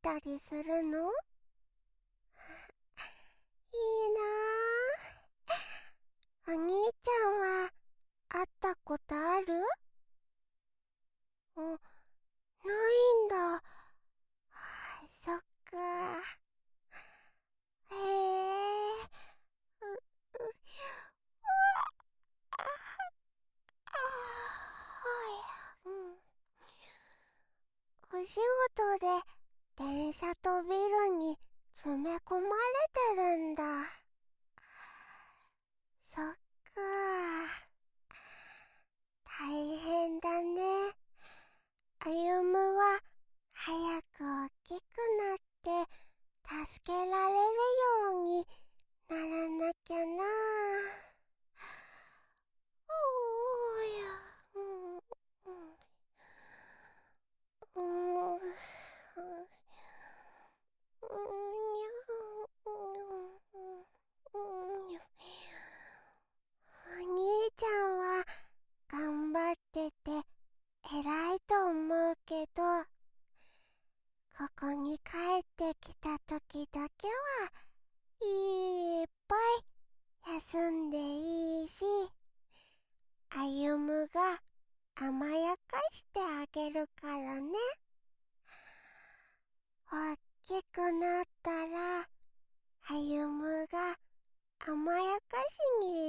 たりするの？いいなぁ。お兄ちゃんは会ったことある？ないんだ。そっか。へえ。う、う、あ、はい。お仕事で電車とビルに詰め込まれてるんだ。そっか。大変だね。歩夢は早く大きくなって助けられるようにならなきゃな。おーや、うん、うん、お兄ちゃんは頑張ってて偉いと思うけど、ここに帰ってきた時だけはいっぱい休んでいいし、歩夢が甘やかしてあげるからね。おっきくなったら歩夢が甘やかしに